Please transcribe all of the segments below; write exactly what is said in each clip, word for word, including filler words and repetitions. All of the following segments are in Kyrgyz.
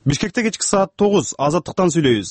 Бишкекте кечки саат тогуз Азаттыктан сүйлөйбүз.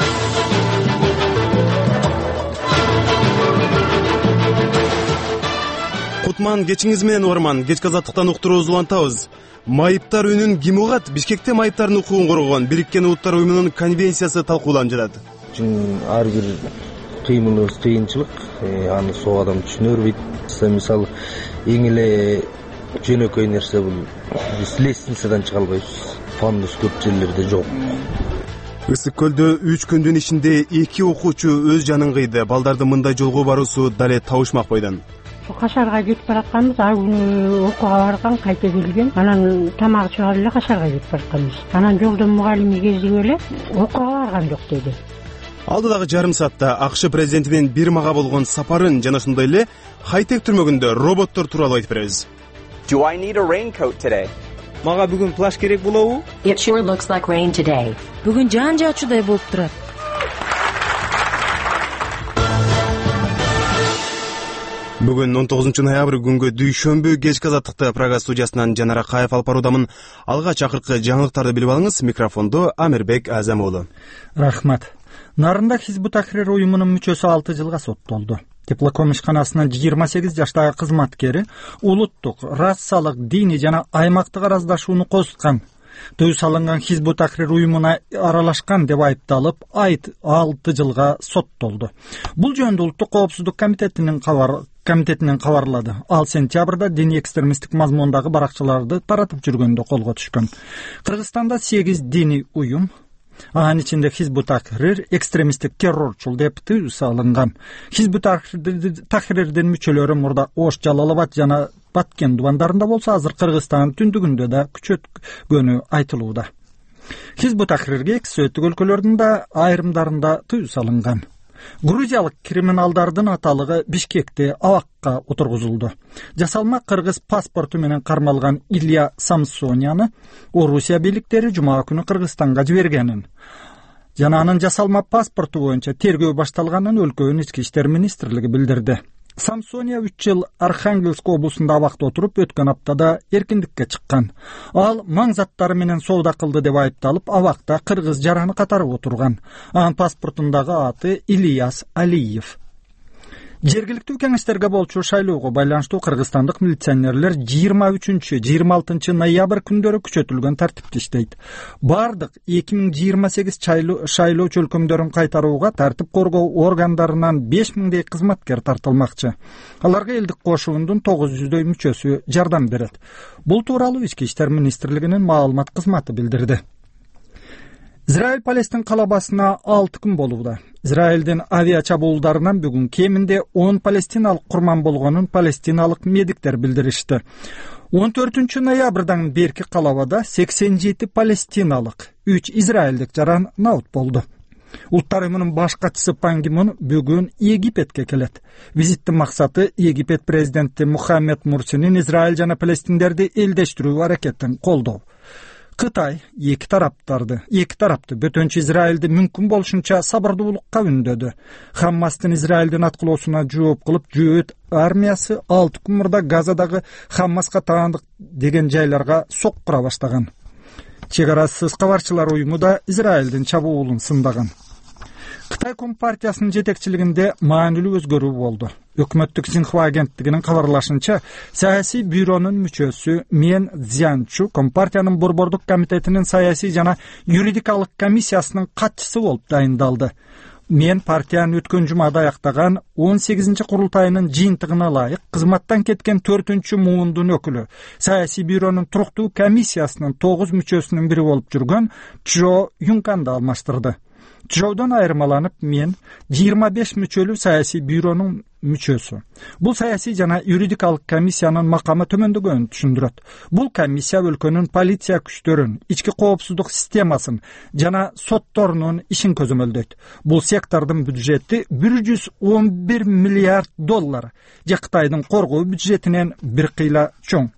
Кутман кечиңиз менен угарман, кечки Азаттыктан уктуруубузду улантабыз. Майыптар үнүн ким угат? Бишкекте майыптардын укугун коргогон Бириккен Улуттар уюмунун конвенциясы талкууланып жатат. Ар бир кыймылыбыз кыйынчылык, аны соо адам түшүнөр бит. Мисалы, эң эле жөнөкөй нерсе бул биз лестницадан чыга албайбыз. Пандус көп жерлерде жок. Ысык көлдө үч күндүн ичинде эки окуучу өз жанын кыйды. Балдардын мындай жолго баруусу дале табышмак бойдон. Кашарга кетип баратканбыз, ар күнү окууга барган, кайта келген. Анан тамак чыгып эле Кашарга кетип баратканбыз. Анан жолдон мугалими кезип эле окууга барган жок деди. Алдыдагы жарым саатта АКШ президентинин бир мага болгон сапарын жана ошондой эле Хайтек түрмөгүндө роботтор тууралуу айтып беребиз. Do I need a raincoat today? Мага бүгүн плащ керек болобу? It sure looks like rain today. Бүгүн жаан жаачудай болуп турат. Бүгүн он тогузунчу ноябрь күнгө дүйшөмбү кечки Азаттыкты Прага студиясынан Жанара Каев алып баруудамын. Алга чакыркы жаңылыктарды билип алыңыз. Микрофондо Амирбек Азам уулу. Рахмат. Нарында Хизбут Тахрир уюмунун мүчөсү алты жылга соттолду. Теплоком ишканасынын жыйырма сегиз жаштагы кызматкери улуттук, расалык, диний жана аймактык араздашууну козуткан. Тыюу салынган Хизбут Тахрир уюмуна аралашкан деп айыпталып, айт алты жылга соттолду. Бул жөнүндө Улуттук коопсуздук комитетинин кабар комитетинен кабарлады. Ал сентябрда диний экстремисттик мазмундагы баракчаларды таратып жүргөндө колго түшкөн. Кыргызстанда сегиз диний уюм, анын ичинде Хизбут Тахрир экстремисттик террорчул деп тыюу салынган. Хизбут Тахрирдин мүчөлөрү мурда Ош, Жалалабад жана Баткен дубандарында болсо, азыр Кыргызстандын түндүгүндө да күчөткөнү айтылууда. Хизбут Тахрирге экс өтүк өлкөлөрдүн да айрымдарында тыюу салынган. Грузиялык криминалдардын аталыгы Бишкекте абакка отургузулду. Жасалма кыргыз паспорту менен кармалган Илья Самсонияны Орусия бийликтери жума күнү Кыргызстанга жибергенин жана анын жасалма паспорту боюнча тергөө башталганын өлкөнүн ички иштер министрлиги билдирди. Самсония үч жыл Архангельск облусунда абакта отуруп, өткөн аптада эркиндикке чыккан. Ал маң заттары менен соода кылды деп айыпталып, абакта кыргыз жараны катарып отурган. Анын паспортундагы аты Ильяс Алиев. Жергиликтүү кеңештерге болчу шайлоого байланыштуу кыргызстандык милиционерлер жыйырма үчүнчү жыйырма алтынчы ноябрь күндөрү күчөтүлгөн тартипте иштейт. Бардык эки миң жыйырма сегиз шайлоо чөлкөмдөрүн кайтарууга тартип коргоо органдарынан беш миңдей кызматкер тартылмакчы. Аларга элдик кошуундун тогуз жүздөй мүчөсү жардам берет. Бул тууралуу ички иштер министрлигинин маалымат кызматы билдирди. Израиль Палестин калабасына алты күн болууда. Израилдин авиа чабуулдарынан бүгүн кеминде он палестиналык курман болгонун палестиналык медиктер билдиришти. он төртүнчү ноябрдан берки калабада сексен жети палестиналык, үч израилдик жаран набыт болду. Улуттар уюмунун баш катчысы Пан Ги Мун бүгүн Египетке келет. Визиттин максаты Египет президенти Мухаммед Мурсинин Израиль жана палестиндерди элдештирүү аракетин колдоо. Кытай эки тараптарды, эки тарапты бөтөнчү Израилди мүмкүн болушунча сабырдуулукка үндөдү. Хаммастын Израилдин аткылоосуна жооп кылып, Жөөт армиясы алты күн мурда Газадагы Хаммаска таандык деген жайларга соккура баштаган. Чек арасыз кабарчылар уюму да Израилдин чабуулун сындаган. Кытай Компартиясынын жетекчилигинде маанилүү өзгөрүү болду. Өкмөттүк Синхуа агенттигинин кабарлашынча, саясий бюронун мүчөсү Мен Цзянчу Компартиянын борбордук комитетинин саясий жана юридикалык комиссиясынын катчысы болуп дайындалды. Мен партиянын өткөн жумада аяктаган он сегизинчи курултайынын жыйынтыгына ылайык кызматтан кеткен төртүнчү муундун өкүлү, саясий бюронун туруктуу комиссиясынын тогуз мүчөсүнүн бири болуп жүргөн Чжо Юнканды алмаштырды. Чжоудон айырмаланып, мен жыйырма беш мүчөлүү саясий бюронун мүчөсү. Бул саясий жана юридикалык комиссиянын макамы төмөндөгөнүн түшүндүрөт. Бул комиссия өлкөнүн полиция күчтөрүн, ички коопсуздук системасын жана сотторунун ишин көзөмөлдөйт. Бул сектордун бюджети бир жүз он бир миллиард доллар, же Кытайдын коргоо бюджетинен бир кыйла чоң.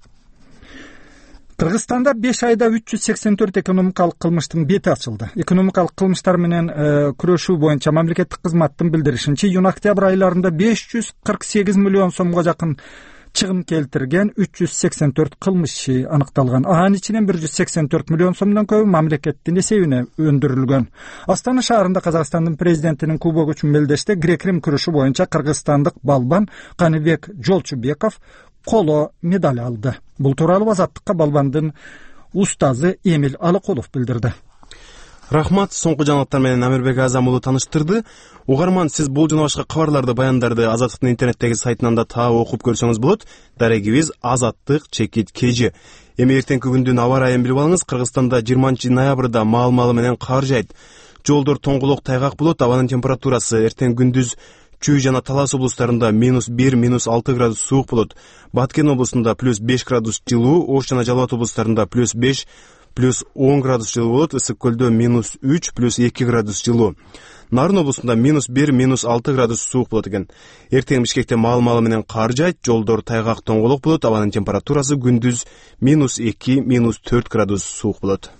Кыргызстанда беш айда үч жүз сексен төрт экономикалык кылмыштын бети ачылды. Экономикалык кылмыштар менен күрөшүү боюнча мамлекеттик кызматтын билдиришинче, июнь-октябрь айларында беш жүз кырк сегиз миллион сомго жакын чыгым келтирген үч жүз сексен төрт кылмыш иши аныкталган. Анын ичинен бир жүз сексен төрт миллион сомдон көбү мамлекеттин эсебине өндүрүлгөн. Астана шаарында Казакстандын президентинин кубогу үчүн мелдеште грек-рим күрөшү боюнча кыргызстандык балбан Каныбек Жолчубеков коло медаль алды. Бул тууралуу Азаттыкка балбандын устазы Эмил Алыкулов билдирди. Рахмат, соңку жаңылыктар менен Амирбек Азам уулу тааныштырды. Угарман, сиз бул жана башка кабарларды, баяндарды Азаттыктын интернеттеги сайтынан да таап окуп көрсөңүз болот. Дарегибиз Азаттык чекит кж. Эми эртеңки күндүн аба ырайын билип алыңыз. Кыргызстанда жыйырманчы ноябрда маал-маалы менен кар жайт. Жолдор тоңголок, тайгак болот. Абанын температурасы эртең күндүз Чүй жана Талас облустарында минус бир, минус алты градус суук болот. Баткен облусунда плюс беш градус жылуу, Ош жана Жалал Абад облустарында плюс беш, плюс он градус жылуу болот. Ысык көлдө минус үч, плюс эки градус жылуу. Нарын облусунда минус бир, минус алты градус суук болот экен. Эртең Бишкекте маал-маалы менен кар жайт, жолдор тайгак, тоңголок болот. Абанын температурасы күндүз минус эки, минус төрт градус суук болот.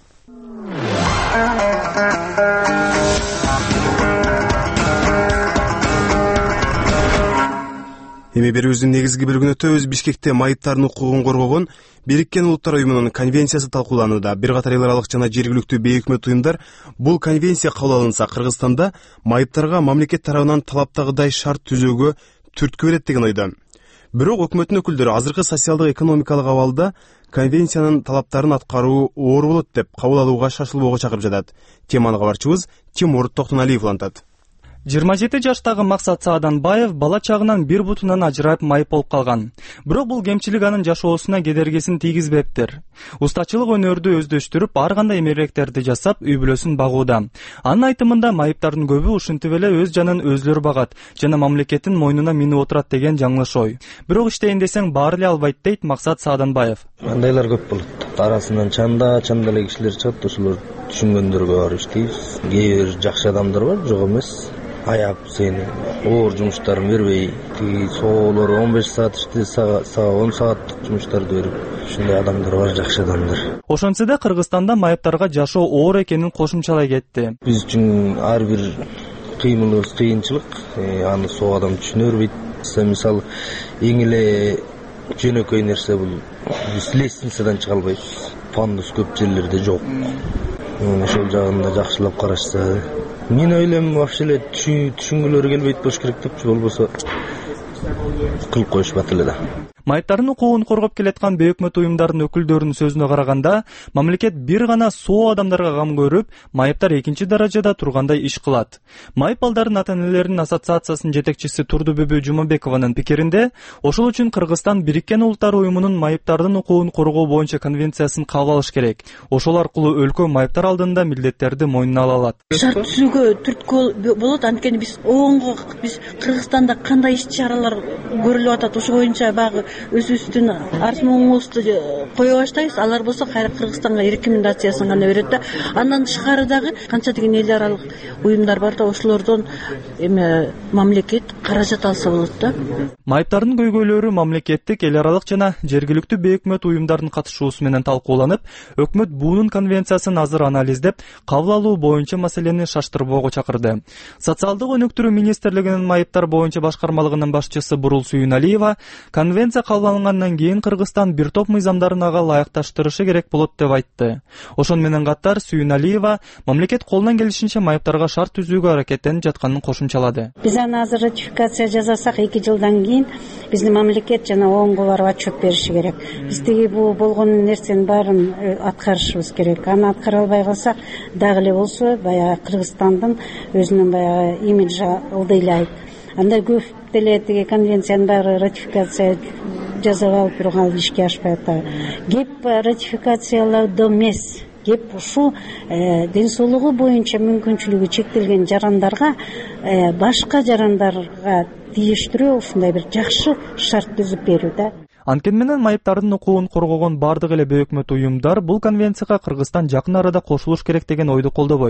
Эми берүүбүздүн негизги бөлүгүнө өтөбүз. Бишкекте майыптардын укугун коргогон Бириккен Улуттар уюмунун конвенциясы талкууланууда. Бир катар эл аралык жана жергиликтүү бейөкмөт уюмдар бул конвенция кабыл алынса, Кыргызстанда майыптарга мамлекет тарабынан талаптагыдай шарт түзүүгө түрткү берет деген ойдо. Бирок өкмөттүн өкүлдөрү азыркы социалдык экономикалык абалда конвенциянын талаптарын аткаруу оор болот деп кабыл алууга шашылбоого чакырып жатат. Теманы кабарчыбыз Тимур Токтоналиев улантат. жыйырма жети жаштагы Максат Сааданбаев бала чагынан бир бутунан ажырайып майып болуп калган. Бирок бул кемчилик анын жашоосуна кедергисин тийгизбептир. Устачылык өнөрдү өздөштүрүп, ар кандай эмеректерди жасап, үй бүлөсүн багууда. Анын айтымында майыптардын көбү ушинтип эле өз жанын өзлөрү багат жана мамлекеттин мойнуна минип отурат деген жаңылыш ой. Бирок иштейин десең баары эле албайт дейт Максат Сааданбаев. Андайлар көп болот. Арасынан чанда, чанда эле кишилер чыгат, ошолор түшүнгөндөргө барып иштейбиз. Кээ бир жакшы адамдар бар, жок эмес. Аяп сени оор жумуштарын бербей, тиги соолор он беш саат ишти, сага он сааттык жумуштарды берип, ушундай адамдар бар, жакшы адамдар. Ошентсе да Кыргызстанда майыптарга жашоо оор экенин кошумчалай кетти. Биз үчүн ар бир кыймылыбыз кыйынчылык, аны соо адам түшүнө бербейт. Мисалы, эң эле жөнөкөй нерсе бул биз лестницадан чыга албайбыз. Пандус көп жерлерде жок. Ошол жагында жакшылап карашса, мен ойлойм, вообще эле түшүнгүлөрү келбейт болуш керек депчи, болбосо кылып коюшпат эле да. Майыптардын укугун коргоп келаткан бейөкмөт уюмдардын өкүлдөрүнүн сөзүнө караганда, мамлекет бир гана соо адамдарга кам көрүп, майыптар экинчи даражада тургандай иш кылат. Майып балдардын ата-энелеринин ассоциациясынын жетекчиси Турдубүбү Жумабекованын пикиринде, ошол үчүн Кыргызстан Бириккен Улуттар уюмунун майыптардын укугун коргоо боюнча конвенциясын кабыл алыш керек. Ошол аркылуу өлкө майыптар алдында милдеттерди мойнуна ала алат. Шарт түзүүгө түрткү болот, анткени биз оңго биз Кыргызстанда кандай иш-чаралар көрүлүп атат, ошо боюнча багы өзүбүздүн арыз моңубузду кое баштайбыз. Алар болсо кайра Кыргызстанга рекомендациясын гана берет да. Андан тышкары дагы канча деген эл аралык уюмдар бар да, ошолордон эме мамлекет каражат алса болот да. Майыптардын көйгөйлөрү мамлекеттик, эл аралык жана жергиликтүү бейөкмөт уюмдардын катышуусу менен талкууланып, өкмөт буунун конвенциясын азыр анализдеп, кабыл алуу боюнча маселени шаштырбоого чакырды. Социалдык өнүктүрүү министрлигинин майыптар боюнча башкармалыгынын башчысы Бурул Сүйүналиева конвенция кабыл алынгандан кийин Кыргызстан бир топ мыйзамдарын ага ылайыкташтырышы керек болот деп айтты. Ошон менен катар Сүйүналиева мамлекет колунан келишинче майыптарга шарт түзүүгө аракеттенип жатканын кошумчалады. Биз аны азыр ратификация жасасак эки жылдан кийин биздин мамлекет жана оңго барып отчет бериши керек. Биз тиги бул болгон нерсенин баарын аткарышыбыз керек. Аны аткара албай калсак дагы эле болсо баягы Кыргызстандын өзүнүн баягы имиджи ылдыйлайт. Анда көп деле тиги конвенциянын баары ратификация жасап алып бирок ал ишке ашпай атат. Кеп ратификациялоодо эмес, кеп ушул ден соолугу боюнча мүмкүнчүлүгү чектелген жарандарга башка жарандарга тийиштирүү ушундай бир жакшы шарт түзүп берүү да. Анткени менен майыптардын укугун коргогон бардык эле бейөкмөт уюмдар бул конвенцияга Кыргызстан жакын арада кошулуш керек деген ойду колдобойт.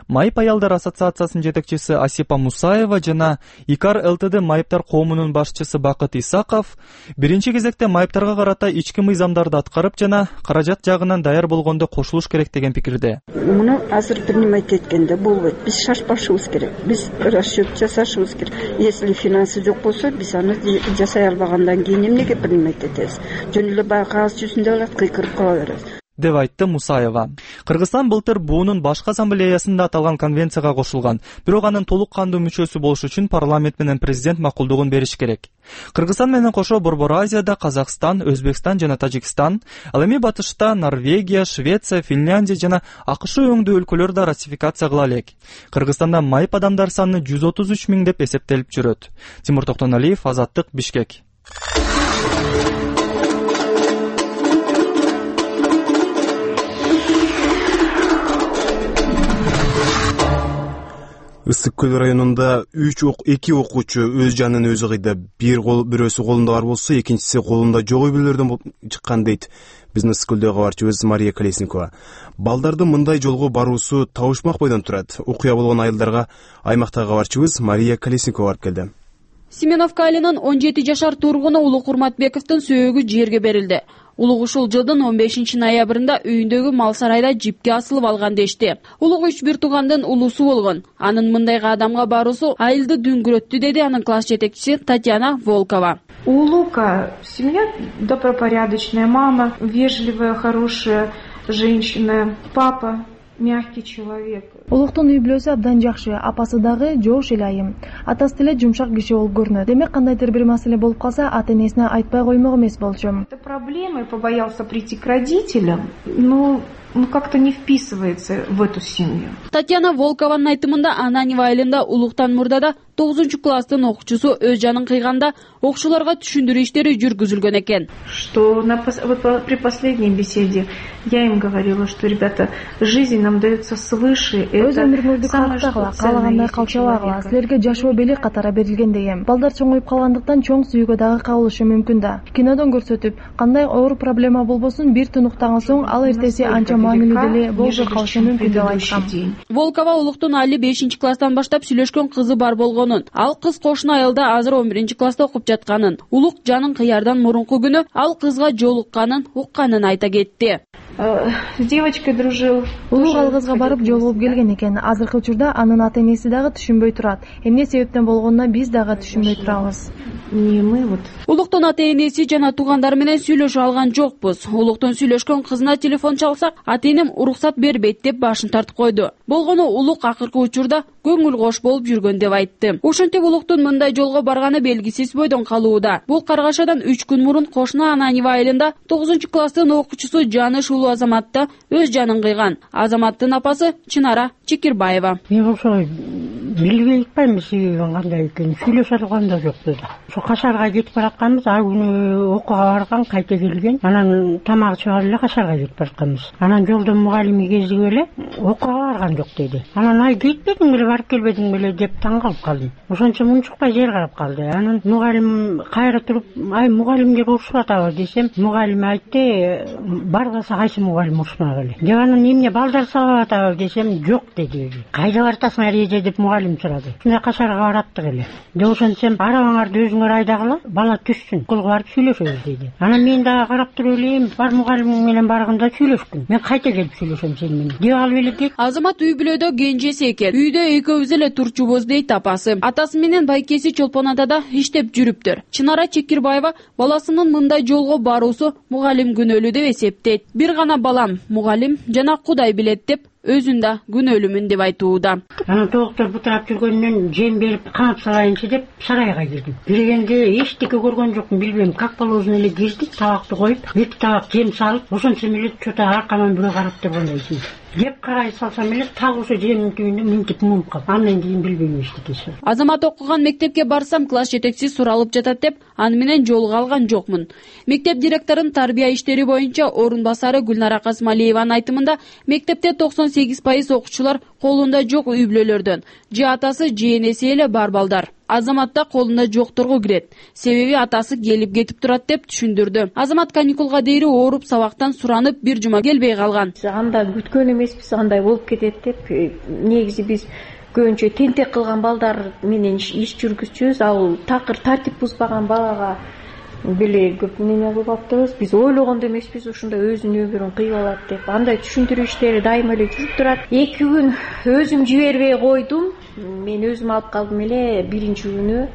Майып аялдар ассоциациясынын жетекчиси Асипа Мусаева жана ИКАР ЛТД майыптар коомунун башчысы Бакыт Исаков биринчи кезекте майыптарга карата ички мыйзамдарды аткарып жана каражат жагынан даяр болгондо кошулуш керек деген пикирде. Муну азыр принимать эткенде болбойт. Биз шашпашыбыз керек. Биз расчет жасашыбыз керек. Если финансы жок болсо, биз аны жасай албагандан кийин эмнеге принимать этебиз? Жөн эле баягы кагаз жүзүндө алат, кыйкырып кала беребиз. деп айтты Мусаева. Кыргызстан былтыр буунун башкы ассамблеясында аталган конвенцияга кошулган. Бирок анын толук кандуу мүчөсү болуш үчүн парламент менен президент макулдугун бериш керек. Кыргызстан менен кошо Борбор Азияда Казакстан, Өзбекстан жана Тажикстан, ал эми батышта Норвегия, Швеция, Финляндия жана АКШ өңдүү өлкөлөр да ратификация кыла элек. Кыргызстанда майып адамдар саны жүз отуз үч миң деп эсептелип жүрөт. Тимур Токтоналиев, Азаттык, Бишкек. Ысык көл районунда үч эки окуучу өз жанын өзү кыйды. Бир кол бирөөсү колунда бар болсо, экинчиси колунда жок өйбөлөрдөн чыккан дейт биздин Ысык көлдөгү кабарчыбыз Мария Колесникова. Балдардын мындай жолго баруусу табышмак бойдон турат. Окуя болгон айылдарга аймактагы кабарчыбыз Мария Колесникова барып келди. Семеновка айылынын он жети жашар тургуну Улук Урматбековдун сөөгү жерге берилди. Улук ушул жылдын он бешинчи ноябрында үйүндөгү мал сарайда жипке асылып алган дешти. Улук үч бир туугандын улусу болгон. Анын мындай кадамга баруусу айылды дүңгүрөттү, деди анын класс жетекчиси Татьяна Волкова. У Лука семья добропорядочная, мама вежливая, хорошая женщина, папа мягкий человек. Улуктун үй бүлөсү абдан жакшы, апасы дагы жоош эле айым. Атасы деле жумшак киши болуп көрүнөт. Демек кандайдыр бир маселе болуп калса, ата-энесине айтпай коймок эмес болчу. Это проблема, и побоялся прийти к родителям. Ну, ну как-то не вписывается в эту семью. Татьяна Волкованын айтымында Ананева айылында улуктан мурдада тогузунчу класстын окуучусу өз жанын кыйганда окуучуларга түшүндүрүү иштери жүргүзүлгөн экен. Что на, вот при последней беседе я им говорила, что, ребята, жизнь нам дается свыше. Өз өмүрүңүздү калктагыла, каалагандай калчабагыла, силерге жашоо белек катары берилген деген. Балдар чоңоюп калгандыктан чоң сүйүүгө дагы кабылышы мүмкүн да. Кинодон көрсөтүп, кандай оор проблема болбосун бир тунуктаган соң ал эртеси анча маанилүү деле болбой калышы мүмкүн деп айткан. Волкова улуктун али бешинчи класстан баштап сүйлөшкөн кызы бар болгонун, ал кыз кошуна айылда азыр он биринчи класста окуп жатканын, улук жанын кыярдан мурунку күнү ал кызга жолукканын, укканын айта кетти. С девочкой дружил. Улук ал кызга барып жолугуп келген экен. Азыркы учурда анын ата-энеси дагы түшүнбөй турат. Эмне себептен болгонуна биз дагы түшүнбөй турабыз. Не мы вот. Улуктун ата-энеси жана туугандары менен сүйлөшө алган жокпуз. Улуктун сүйлөшкөн кызына телефон чалсак, ата-энем уруксат бербейт деп башын тартып койду. Болгону улук акыркы учурда көңүл кош болуп жүргөн деп айтты. Ошентип улуктун мындай жолго барганы белгисиз бойдон калууда. Бул каргашадан үч күн мурун кошуна Ананева айылында тогузунчу класстын окуучусу Жаныш уулу Азаматта өз жанын кыйган. Азаматтын апасы Чынара Чекирбаева. Мен ошо билбей атпайм себебин кандай экенин, сүйлөшө алган да жок деди. Ошо Кашарга кетип баратканбыз, ай күнү окууга барган, кайта келген. Анан тамак ичип алып эле Кашарга кетип баратканбыз. Анан жолдон мугалими кезип эле окууга барган жок деди. Анан ай кетпедиң беле, барып келбедиң беле деп таң калып калдым. Ошончо мунчукпай жер карап калды. Анан мугалим кайра туруп, ай мугалимдер урушуп атабы десем, мугалим айтты, барбаса кайсы мугалим урушмак эле. Деп анан эмне балдар сабап атабы десем, жок деди. Кайда бартасың эже деп мугалим сурады. Шундай Кашарга бараттык эле. Деп ошентсем, арабаңарды өзүңөр айдагыла, бала түшсүн, окулга барып сүйлөшөбүз деди. Анан мен дагы карап туруп элем, бар мугалимиң менен барганда сүйлөшкүн. Мен кайта келип сүйлөшөм сени менен. Деп алып эле дейт. Азамат үй бүлөдө кенжеси экен. Үйдө экөөбүз эле турчубуз дейт апасы. Атасы менен байкеси чолпон атада иштеп жүрүптүр. Чынара Чекирбаева баласынын мындай жолго баруусу мугалим күнөөлүү деп эсептейт. Бир гана балам мугалим жана Кудай билет деп өзүн да күнөөлүмүн деп айтууда. Анан доктор бутурап жүргөндөн жем берип камап салайынчы деп сарайга кирдим. Киргенде эчтеке көргөн жокмун, билбейм, как положено эле кирдик, табакты коюп, эки табак жем салып, ошончо эле чота аркаман бирөө карап тургандай экен. Деп карай салсам эле так ошо жемдин түбүндө мынтип муунуп калып. Андан кийин билбейм эчтекеси. Азамат окуган мектепке барсам, класс жетекчиси суралып жатат деп аны менен жолуга алган жокмун. Мектеп директорунун тарбия иштери боюнча орун басары Гүлнара Касмалиеванын айтымында, мектепте токсон сегиз пайыз окуучулар колунда жок үй бүлөлөрдөн же атасы же энеси эле бар балдар. Азамат да колунда жокторго кирет. Себеби атасы келип кетип турат деп түшүндүрдү. Азамат каникулга дейри ооруп сабактан суранып бир жума келбей калган. Анда күткөн эмеспиз, андай болуп кетет деп. Негизи биз көбүнчө тентек кылган балдар менен иш жүргүзчүбүз. Ал такыр тартип бузбаган балага беле көп неме кылып атабыз. Биз ойлогондо эмеспиз ушундай өзүнүн өмүрүн кыйып алат деп. Андай түшүндүрүү иштери дайыма эле жүрүп турат. Эки күн өзүм жибербей койдум. Мен өзүм алып калдым эле. Биринчи күнү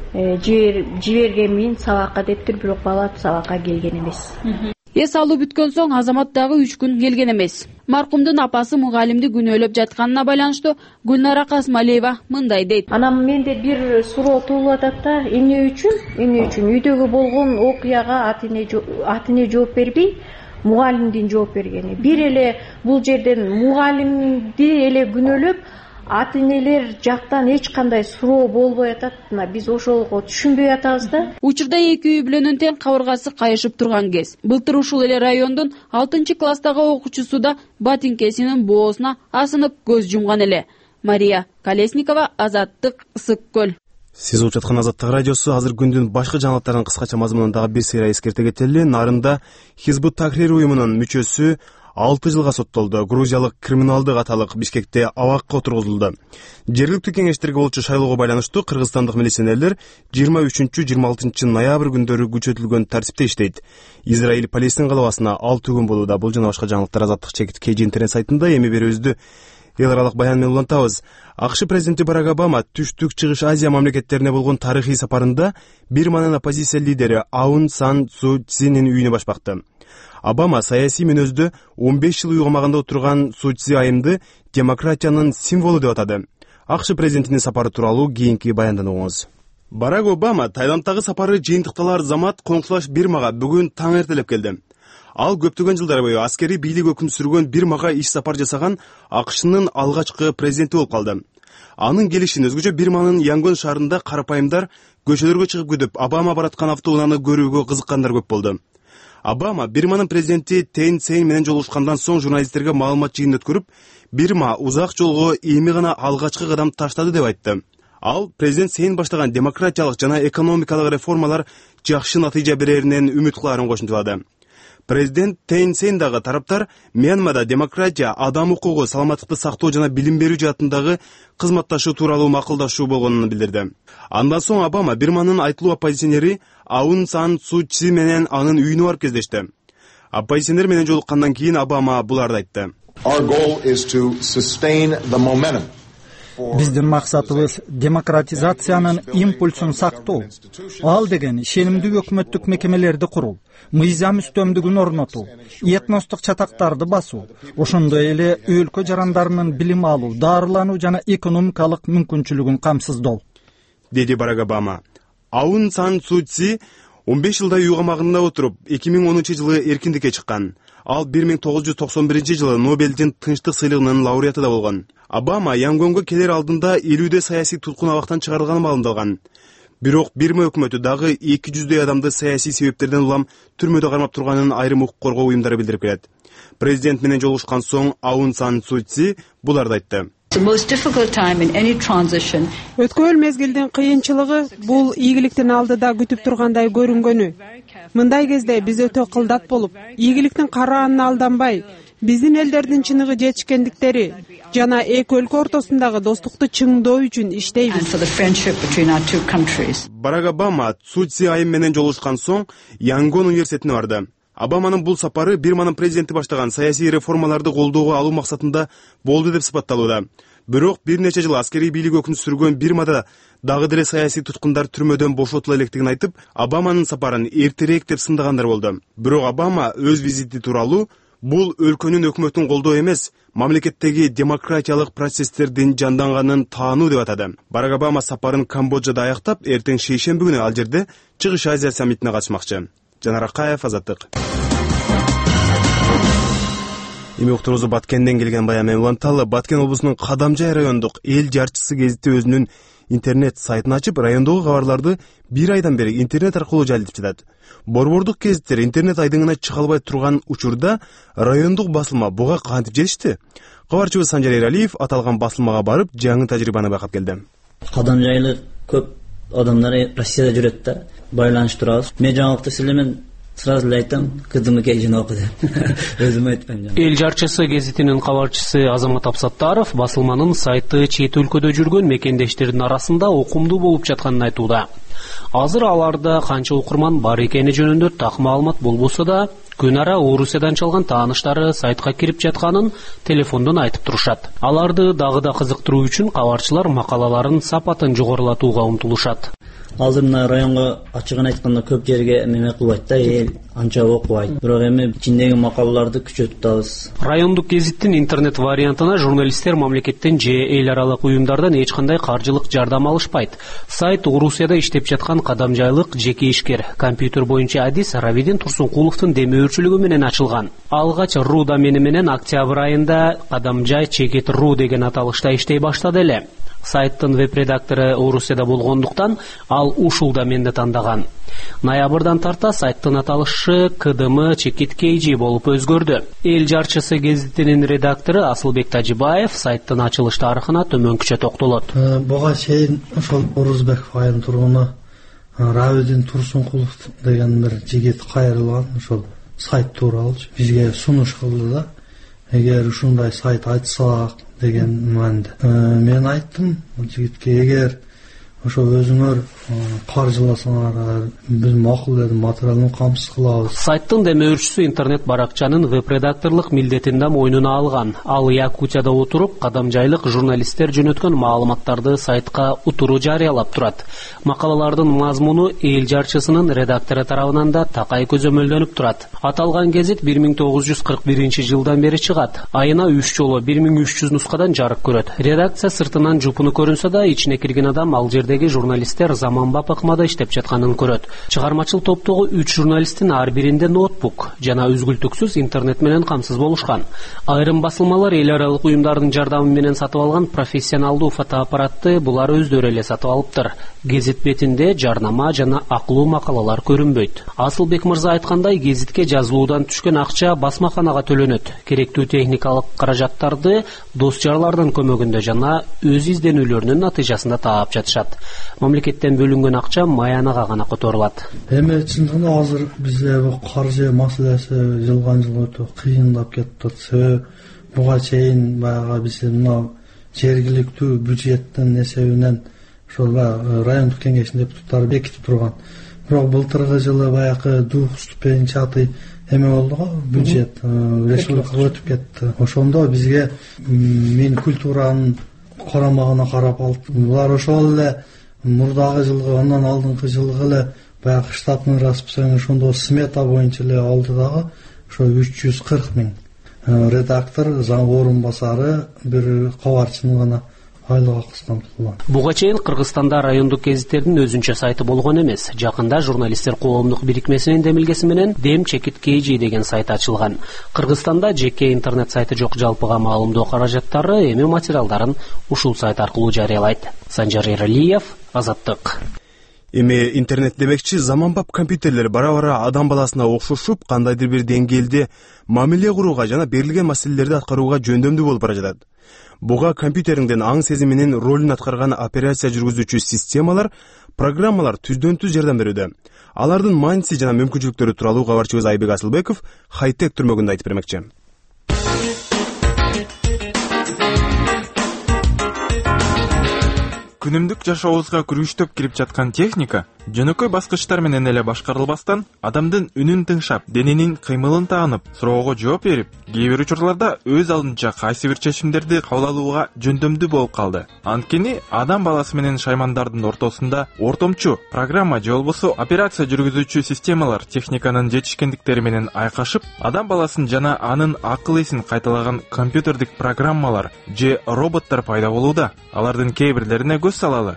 жибергенмин сабакка дептир, бирок бала сабакка келген эмес. Эс алуу бүткөн соң Азамат дагы үч күн келген эмес. Маркумдун апасы мугалимди күнөөлөп жатканына байланыштуу Гүлнара Касмалиева мындай дейт. Анан менде бир суроо туулуп атат да, эмне үчүн? Эмне үчүн үйдөгү болгон окуяга ата-эне жооп бербей, мугалимдин жооп бергени. Бир эле бул жерден мугалимди эле күнөөлөп, ата-энелер жактан эч кандай суроо болбой атат. Биз ошого түшүнбөй атабыз да. Учурда эки үй бүлөнүн тең кабыргасы кайышып турган кез. Былтыр ушул эле райондун алтынчы класстагы окуучусу да ботинкесинин боосуна асынып көз жумган эле. Мария Колесникова, Азаттык, Ысык көл. Сиз угуп жаткан Азаттык радиосу. Азыр күндүн башка жаңылыктарын кыскача мазмунун дагы бир сыйра эскерте кетели. Нарында Хизбут Тахрир уюмунун мүчөсү алты жылга соттолду. Грузиялык криминалдык аталык Бишкекте абакка отургузулду. Жергиликтүү кеңештерге болчу шайлоого байланыштуу кыргызстандык милиционерлер жыйырма үчүнчү жыйырма алтынчы ноябрь күндөрү күчөтүлгөн тартипте иштейт. Израиль Палестин калабасына алты күн болууда. Бул жана башка жаңылыктар Азаттык чекит кж интернет сайтында. Эми берүүбүздү эл аралык баян менен улантабыз. АКШ президенти Барак Обама Түштүк Чыгыш Азия мамлекеттерине болгон тарыхый сапарында Бирманын оппозиция лидери Аун Сан Су Чжинин үйүнө башпакты. Обама саясий мүнөздө он беш жыл үй камагында отурган Су Чжи айымды демократиянын символу деп атады. АКШ президентинин сапары тууралуу кийинки баяндан угуңуз. Барак Обама Таиландтагы сапары жыйынтыкталар замат коңшулаш Бирмага бүгүн таң эртелеп келди. Ал көптөгөн жылдар бою аскерий бийлик өкүм сүргөн Бирмага иш сапар жасаган АКШнын алгачкы президенти болуп калды. Анын келишин өзгөчө Бирманын Янгон шаарында карапайымдар көчөлөргө чыгып күтүп, Обама бараткан автоунааны көрүүгө кызыккандар көп болду. Обама Бирманын президенти Тейн Сейн менен жолугушкандан соң журналисттерге маалымат жыйынын өткөрүп, Бирма узак жолго эми гана алгачкы кадам таштады деп айтты. Ал президент Сейн баштаган демократиялык жана экономикалык реформалар жакшы натыйжа береринен үмүт кылаарын кошумчалады. Президент Тейн Сейн дагы тараптар Мьянмада демократия, адам укугу, саламаттыкты сактоо жана билим берүү жаатындагы кызматташуу тууралуу макулдашуу болгонун билдирди. Андан соң Обама Бирманын айтылуу оппозиционери Аун Сан Су Чжи менен анын үйүнө барып кездешти. Оппозиционер менен жолуккандан кийин Обама буларды айтты. Биздин максатыбыз демократизациянын импульсун сактоо. Ал деген ишенимдүү өкмөттүк мекемелерди куруу, мыйзам үстөмдүгүн орнотуу, этностук чатактарды басуу, ошондой эле өлкө жарандарынын билим алуу, дарылануу жана экономикалык мүмкүнчүлүгүн камсыздоо, деди Барак Обама. Аун Сан Су Чжи он беш жылдай үй камагында отуруп, эки миң онунчу жылы эркиндикке чыккан. Ал бир миң тогуз жүз токсон биринчи жылы Нобелдин тынчтык сыйлыгынын лауреаты да болгон. Обама Янгонго келер алдында элүүдө саясий туткун абактан чыгарылганы маалымдалган. Бирок Бирма өкмөтү дагы эки жүздөй адамды саясий себептерден улам түрмөдө кармап турганын айрым укук коргоо уюмдары билдирип келет. Президент менен жолугушкан соң Аун Сан Су Чжи буларды айтты. Өткөн мезгилдин кыйынчылыгы бул ийгиликтин алдыда күтүп тургандай көрүнгөнү. Мындай кезде биз өтө кылдат болуп, ийгиликтин караанына алданбай, биздин элдердин чыныгы жетишкендиктери жана эки өлкө ортосундагы достукту чыңдоо үчүн иштейбиз. Барак Обама Су Чжи айым менен жолугушкан соң Янгон университетине барды. Обаманын бул сапары Бирманын президенти баштаган саясий реформаларды колдоого алуу максатында болду деп сыпатталууда. Бирок бир нече жыл аскерий бийлик өкүм сүргөн Бирмада дагы деле саясий туткундар түрмөдөн бошотула электигин айтып, Обаманын сапарын эртерээк деп сындагандар болду. Бирок Обама өз визити тууралуу бул өлкөнүн өкмөтүн колдоо эмес, мамлекеттеги демократиялык процесстердин жанданганын таануу деп атады. Барак Обама сапарын Камбоджада аяктап, эртең шейшемби күнү ал жерде Чыгыш Азия саммитине катышмакчы. Жанар Акаев, Азаттык. Эми уктурубузду Баткенден келген баян менен уланталы. Баткен облусунун Кадамжай райондук эл жарчысы гезити өзүнүн интернет сайтын ачып, райондогу кабарларды бир айдан бери интернет аркылуу жайлатып жатат. Борбордук гезиттер интернет айдыңына чыга албай турган учурда райондук басылма буга кантип жетишти? Кабарчыбыз Санжар Эралиев аталган басылмага барып, жаңы тажрыйбаны байкап келди. Кадам жайлы көп адамдар Россияда жүрөт да, байланыш турабыз. Мен жаңылыкты силер менен сразу эле айтам, кызымды келген окуду. Өзүм айтпайм. Эл жарчысы гезитинин кабарчысы Азамат Абсаттаров басылманын сайты чет өлкөдө жүргөн мекендештердин арасында окумдуу болуп жатканын айтууда. Азыр аларда канча окурман бар экени жөнүндө так маалымат болбосо да, күн ара Орусиядан чалган тааныштары сайтка кирип жатканын телефондон айтып турушат. Аларды дагы да кызыктыруу үчүн кабарчылар макалаларын сапатын жогорулатууга умтулушат. Азыр мына районго ачыгын айтканда көп жерге эме кылбайт да, эл анча окубайт. Бирок эми ичиндеги макалаларды күчөтүп атабыз. Райондук гезиттин интернет вариантына журналисттер мамлекеттен же эл аралык уюмдардан эч кандай каржылык жардам алышпайт. Сайт Орусияда иштеп жаткан кадамжайлык жеке ишкер компьютер боюнча адис Равидин Турсункуловдун демөөрчүлүгү менен ачылган. Алгач Ру домени менен октябрь айында Кадамжай Чекит Ру деген аталышта иштей баштады эле. Сайттын веб-редактору Орусияда болгондуктан ал ушул доменди тандаган. Ноябрдан тарта сайттын аталышы К Д М Чекит Кей Джи болуп өзгөрдү. Эл жарчысы гезитинин редактору Асылбек Тажибаев сайттын ачылыш тарыхына төмөнкүчө токтолот. Буга чейин ошол Орузбеков айылынын тургуну Равидин Турсункулов деген бир жигит кайрылган ошол сайт тууралуу бизге сунуш кылды да. Эгер ушундай сайт айтсак деген мындай. Мен айттым жигитке, эгер ошо өзүңөр каржыласаңар биз макул дедим, материалды камсыз кылабыз. Сайттын демөөрчүсү интернет баракчанын веб-редакторлук милдетин да мойнуна алган. Ал Якутияда отуруп, кадамжайлык журналисттер жөнөткөн маалыматтарды сайтка утуру жарыялап турат. Макалалардын мазмуну эл жарчысынын редактору тарабынан да такай көзөмөлдөнүп турат. Аталган гезит бир миң тогуз жүз кырк биринчи жылдан бери чыгат. Айына үч жолу бир миң үч жүз нускадан жарык көрөт. Редакция сыртынан жупуну көрүнсө да, ичине кирген адам ал жердеги журналисттер заманбап ыкмада иштеп жатканын көрөт. Чыгармачыл топтогу үч журналисттин ар биринде ноутбук жана үзгүлтүксүз интернет менен камсыз болушкан. Айрым басылмалар эл аралык уюмдардын жардамы менен сатып алган профессионалдуу фотоаппаратты булар өздөрү эле сатып алыптыр. Гезит бетинде жарнама жана акылуу макалалар көрүнбөйт. Асылбек мырза айткандай, гезитке жазылуудан түшкөн акча басмаканага төлөнөт. Керектүү техникалык каражаттарды дос жарлардын көмөгүндө жана өз изденүүлөрүнүн натыйжасында таап жатышат. Мамлекеттен бөлүнгөн акча маянага гана которулат. Эми чындыгында азыр бизде бул каржы маселеси жылган жылы өтө кыйындап кетти. Себеби буга чейин баягы биз мына жергиликтүү бюджеттин эсебинен ошол райондук кеңештин депутаттары бекитип турган. Бирок былтыркы жылы баягы дух ступенчатый эме болду го, бюджет республикага өтүп кетти. Ошондо бизге Минкультуранын карамагына карап алды. Булар ошол эле мурдагы жылгы, андан алдыңкы жылгы эле баягы штатный расписание ошондо смета боюнча эле алды дагы ошо үч жүз кырк миң. Редактор, заң орун басары, бир кабарчыны гана айлыга кыскартылган. Буга чейин Кыргызстанда райондук гезиттердин өзүнчө сайты болгон эмес. Жакында журналисттер коомдук бирикмесинин демилгеси менен Дем Чекит Кей Джи деген сайт ачылган. Кыргызстанда жеке интернет сайты жок, жалпыга маалымдоо каражаттары эми материалдарын ушул сайт аркылуу жарыялайт. Санжар Эралиев, Азаттык. Эми интернет демекчи заманбап компьютерлер бара-бара адам баласына окшошуп, кандайдыр бир деңгээлде мамиле курууга жана берилген маселелерди аткарууга жөндөмдүү болуп бара жатат. Буга компьютериңден аң сезиминин ролун аткарган операция жүргүзүүчү системалар, программалар түздөн түз жардам берүүдө. Алардын мааниси жана мүмкүнчүлүктөрү тууралуу кабарчыбыз Айбек Асылбеков Хайтек түрмөгүндө айтып бермекчи. Күнүмдүк жашообузга күрүштөп кирип жаткан техника жөнөкөй баскычтар менен эле башкарылбастан, адамдын үнүн тыңшап, дененин кыймылын таанып, суроого жооп берип, кээ бир учурларда өз алдынча кайсы бир чечимдерди кабыл алууга жөндөмдүү болуп калды. Анткени адам баласы менен шаймандардын ортосунда ортомчу программа же болбосо операция жүргүзүүчү системалар техниканын жетишкендиктери менен айкашып, адам баласын жана анын акыл эсин кайталаган компьютердик программалар же роботтор пайда болууда. Алардын кээ бирлерине көз салалы.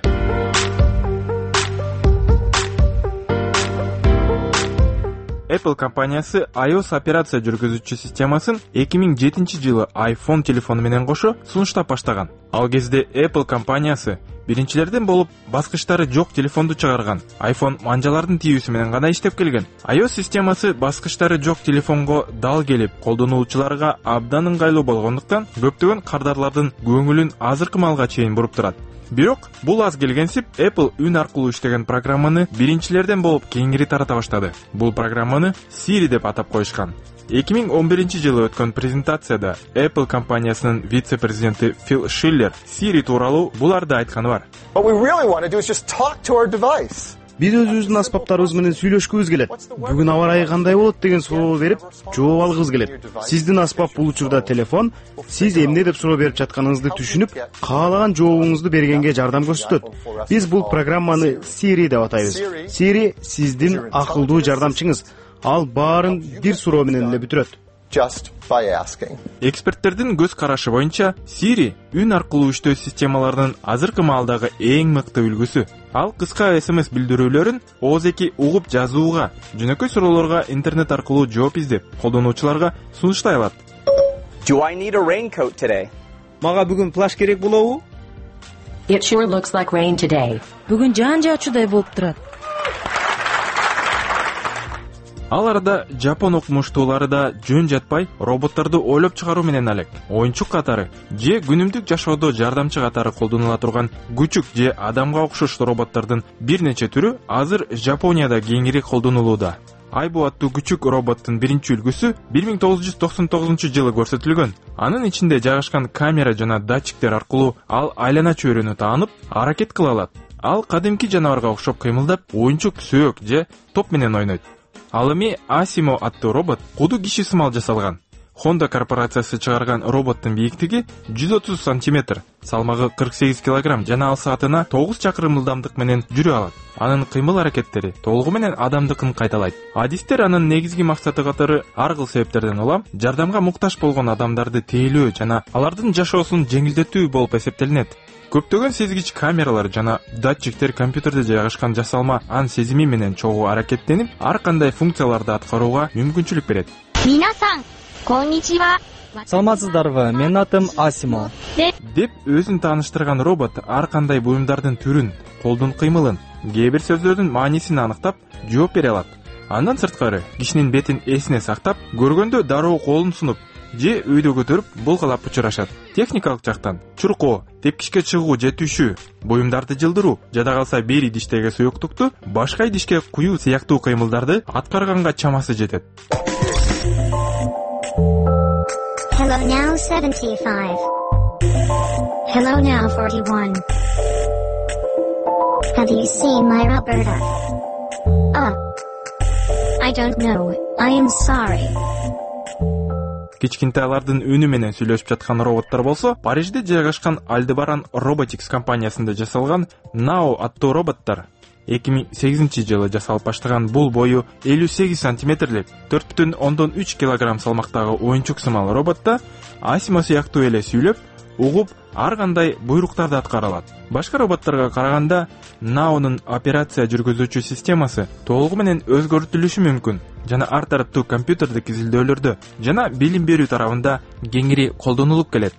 Apple компаниясы iOS операция жүргүзүүчү системасын эки миң жетинчи жылы iPhone телефону менен кошо сунуштап баштаган. Ал кезде Apple компаниясы биринчилерден болуп баскычтары жок телефонду чыгарган. iPhone манжалардын тийүүсү менен гана иштеп келген. iOS системасы баскычтары жок телефонго дал келип, колдонуучуларга абдан ыңгайлуу болгондуктан көптөгөн кардарлардын көңүлүн азыркы малга чейин буруп турат. Бирок бул аз келгенсип Apple үн аркылуу иштеген программаны биринчилерден болуп кеңири тарата баштады. Бул программаны Siri деп атап коюшкан. эки миң он биринчи жылы өткөн презентацияда Apple компаниясынын вице-президенти Фил Шиллер Siri тууралуу буларды айтканы бар. Биз өзүбүздүн аспаптарыбыз менен сүйлөшкүбүз келет. Бүгүн аба ырайы кандай болот деген суроо берип, жооп алгыбыз келет. Сиздин аспап бул учурда телефон, сиз эмне деп суроо берип жатканыңызды түшүнүп, каалаган жообуңузду бергенге жардам көрсөтөт. Биз бул программаны Siri деп атайбыз. Siri сиздин акылдуу жардамчыңыз. Ал баарын бир суроо менен эле бүтүрөт. Эксперттердин көз карашы боюнча Siri үн аркылуу иштөө системаларынын азыркы маалдагы эң мыкты үлгүсү. Ал кыска эс эм эс билдирүүлөрүн оозеки угуп жазууга, жөнөкөй суроолорго интернет аркылуу жооп издеп, колдонуучуларга сунуштай алат. Do I need a raincoat today? Мага бүгүн плащ керек болобу? It sure looks like rain today. Бүгүн жаан жаачудай болуп турат. Ал арада Жапон окумуштуулары да жөн жатпай роботторду ойлоп чыгаруу менен алек. Оюнчук катары же күнүмдүк жашоодо жардамчы катары колдонула турган күчүк же адамга окшош роботтордун бир нече түрү азыр Жапонияда кеңири колдонулууда. Айбу аттуу күчүк роботтун биринчи үлгүсү бир миң тогуз жүз токсон тогузунчу жылы көрсөтүлгөн. Анын ичинде жайгашкан камера жана датчиктер аркылуу ал айлана чөйрөнү таанып, аракет кыла алат. Ал кадимки жаныбарга окшоп кыймылдап, оюнчук сөөк же топ менен ойнойт. Ал эми Asimo аттуу робот куду киши сымал жасалган. Honda корпорациясы чыгарган роботтун бийиктиги жүз отуз сантиметр, салмагы кырк сегиз килограмм жана ал саатына тогуз чакырым ылдамдык менен жүрө алат. Анын кыймыл аракеттери толугу менен адамдыкын кайталайт. Адистер анын негизги максаты катары ар кыл себептерден улам жардамга муктаж болгон адамдарды тейлөө жана алардын жашоосун жеңилдетүү болуп эсептелинет. Көптөгөн сезгич камералар жана датчиктер компьютерде жайгашкан жасалма ан сезими менен чогуу аракеттенип, ар кандай функцияларды аткарууга мүмкүнчүлүк берет. Минасан, конничива. Саламатсыздарбы, менин атым Асимо. Деп өзүн тааныштырган робот ар кандай буюмдардын түрүн, колдун кыймылын, кээ бир сөздөрдүн маанисин аныктап, жооп бере алат. Андан сырткары, кишинин бетин эсине сактап, көргөндө дароо колун сунуп, же өйдө көтөрүп булгалап учурашат. Техникалык жактан чуркоо, тепкичке чыгуу же түшүү, буюмдарды жылдыруу, жада калса бир идиштеги суюктукту башка идишке куюу сыяктуу кыймылдарды аткарганга чамасы жетет. Hello now seventy-five. Hello now forty-one. Have you seen my Roberta? Oh. I don't know. I am sorry. Кичкентайлардын үнү менен сүйлөшүп жаткан роботтор болсо, Парижде жайгашкан Aldebaran Robotics компаниясында жасалган Nao аттуу роботтор эки миң сегизинчи жылы жасалып баштаган бул бою элүү сегиз сантиметрлик, төрт бүтүн ондон үч килограмм салмактагы оюнчук сымал роботта Asimo сыяктуу эле сүйлөп, угуп, ар кандай буйруктарды аткара алат. Башка роботторго караганда Nao'нун операция жүргүзүүчү системасы толугу менен өзгөртүлүшү мүмкүн жана ар тараптуу компьютердик изилдөөлөрдө жана билим берүү тарабында кеңири колдонулуп келет.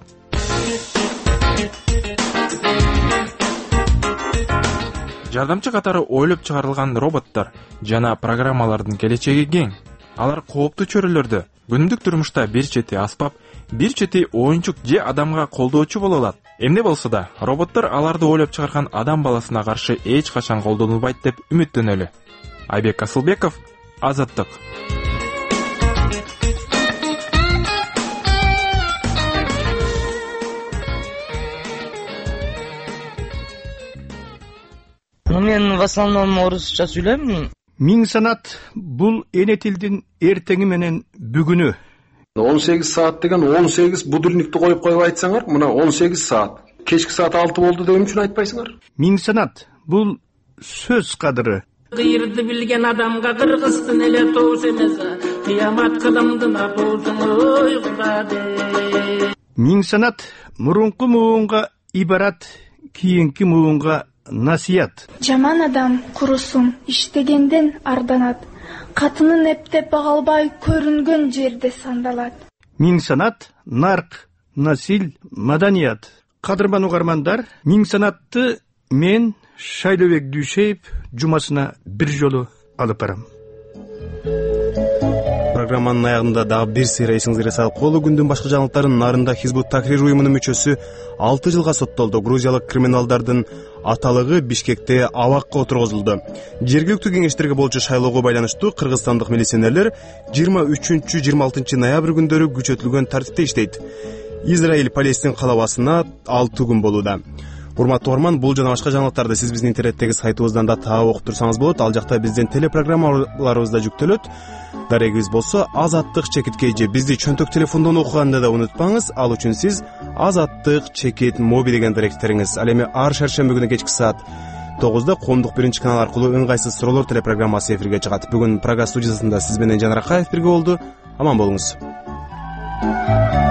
Жардамчы катары ойлоп чыгарылган роботтор жана программалардын келечеги кең. Алар кооптуу чөйрөлөрдө, күнүмдүк турмушта бир чети аспап, бир чети оюнчук же адамга колдоочу боло алат. Эмне болсо да, роботтор аларды ойлоп чыгарган адам баласына каршы эч качан колдонулбайт деп үмүттөнөлү. Айбек Асылбеков, Азаттык. Ну мен в основном орусча сүйлөйм. Миң санат бул эне тилдин эртеңи менен бүгүнү. он сегиз саат деген он сегиз будильникти коюп коюп айтсаңар, мына он сегиз саат. Кечки саат алты болду деген үчүн айтпайсыңар. Миң санат бул сөз кадыры. Кыйырды билген адамга кыргызтын эле тоос эмес, кыямат кыдымдын апоосун ой кудаде. Миң санат мурунку муунга ибарат, кийинки муунга насият. Жаман адам курусун иштегенден арданат, катынын эптеп бага албай көрүнгөн жерде сандалат. Миң санат, нарк, насил, маданият. Кадырман угармандар, миң санатты мен Шайлообек Дүйшеев жумасына бир жолу алып барам. Программанын аягында дагы бир сыйра эсиңизге салып коелу. Күндүн башка жаңылыктарын нарында Хизбут Тахрир уюмунун мүчөсү алты жылга соттолду. Грузиялык криминалдардын аталыгы Бишкекте абакка отургузулду. Жергиликтүү кеңештерге болчу шайлоого байланыштуу кыргызстандык милиционерлер жыйырма үчүнчү жыйырма алтынчы ноябрь күндөрү күчөтүлгөн тартипте иштейт. Израиль Палестин калабасына алты күн болууда. Урматтуу угарман, бул жана башка жаңылыктарды сиз биздин интернеттеги сайтыбыздан да таап окуп турсаңыз болот. Ал жакта биздин телепрограммаларыбыз да жүктөлөт. Дарегибиз болсо азаттык чекит kg. Бизди чөнтөк телефондон окуганды да унутпаңыз. Ал үчүн сиз азаттык чекит моби деген даректериңиз. Ал эми ар шаршемби күнү кечки саат тогузда Коомдук биринчи канал аркылуу ыңгайсыз суроолор телепрограммасы эфирге чыгат. Бүгүн Прага студиясында сиз менен Жанар Акаев бирге болду. Аман болуңуз.